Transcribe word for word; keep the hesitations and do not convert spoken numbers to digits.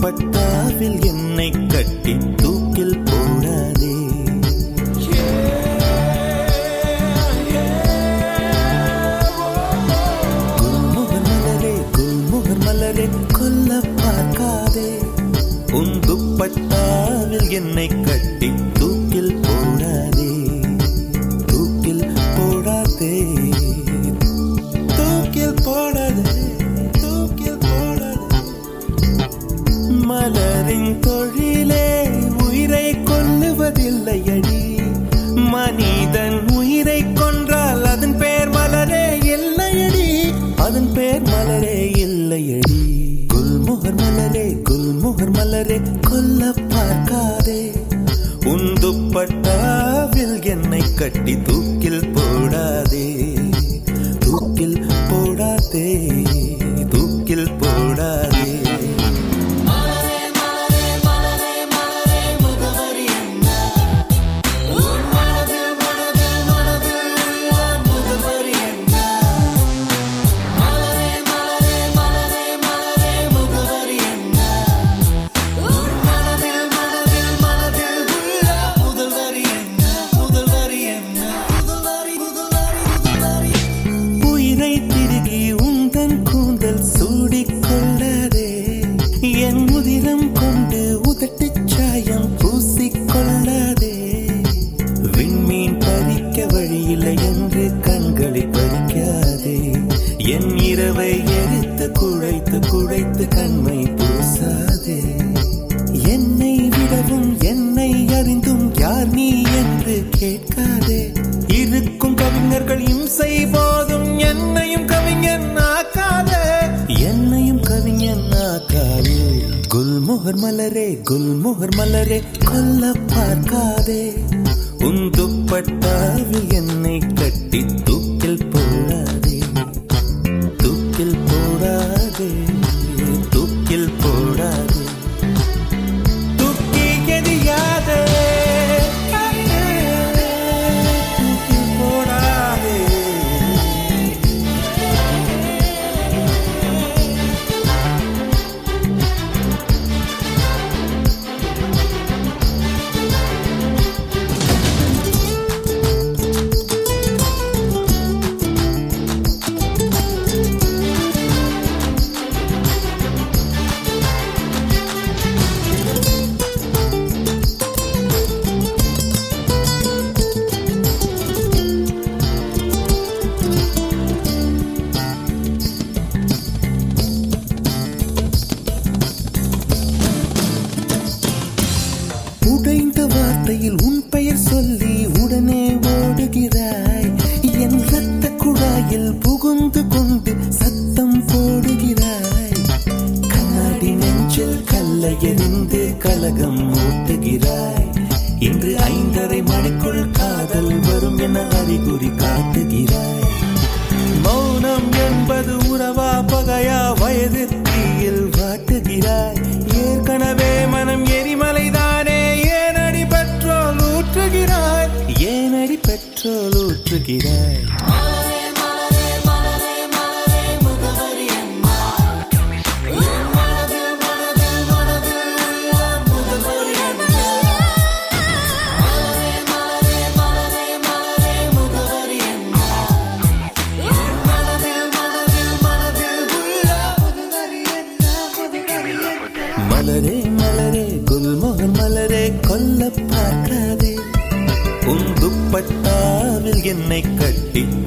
துப்பட்டாவில் என்னை கட்டி தூக்கில் போடாதே. குல்முகர் மலரே குல்முகர் மலரே கொல்ல பார்க்காதே. உன் துப்பட்டாவில் என்னை கட்டி தூக்கில் போடாதே. தூக்கில் போடாதே தூக்கில் போடாதே தூக்கில் போடாதே. மலரின் தொழிலே உயிரை கொல்லுவதில்லையடி. மனிதன் உயிரை கொன்றால் அதன் பேர் மலரே இல்லையடி. அதன் பேர் மலரே இல்லையடி. குல்முகர் மலரே குல்முகர் மலரே கொல்ல பார்க்காதே. உன் துப்பட்டாவில் என்னை கட்டி தூக்கில் போடாதே. தூக்கில் போடாதே தூக்கில் போடாதே. என் உதிரம் கொண்டு உதட்டுச் சாயம் பூசிக்கொள்ளாதே. விண்மீன் பறிக்க வழியில்லை என்று கண்களை பறிக்காதே. என் இரவை எரித்து குழைத்து குழைத்து கண்மை பூசாதே. என்னை விடவும் என்னை அறிந்தும் யார் நீ என்று கேட்காதே. இருக்கும் கவிஞர்கள் இம்சை போதும் என்னையும் கவிஞன் ஆக்காதே. என்னையும் கவிஞன் ஆக்காதே. குல்முகர் மலரே குல்முகர் மலரே கொல்ல பார்க்காதே. உன் துப்பட்டாவில் என்னை கட்டி தூக்கில் போடாதே. தூக்கில் போடாதே தூக்கில் போடாதே. தூக்கி எறியாதே தூக்கில் போடாதே. உடைந்த வார்த்தையில் உன் பெயர் சொல்லி உடனே ஓடுகிறாய். என் ரத்த குழாயில் புகுந்து கொண்டு சத்தம் போடுகிறாய். கண்ணாடி நெஞ்சில் கல்லை எறிந்து கலகம் ஓட்டுகிறாய். இன்று ஐந்தரை மணிக்குள் காதல் வரும் என அறிகுறி காட்டுகிறாய். மௌனம் என்பது உறவா பகையா வயது தீயில் வாட்டுகிறாய். ஏற்கனவே மனம் எரிமலைதானே ஏனடி பெட்ரோல் ஊற்றுகிறாய். ஏனடி பெட்ரோல் ஊற்றுகிறாய். மலரே மலரே குல்முகர் மலரே கொல்ல பார்க்காதே. உன் துப்பட்டாவில் என்னை கட்டி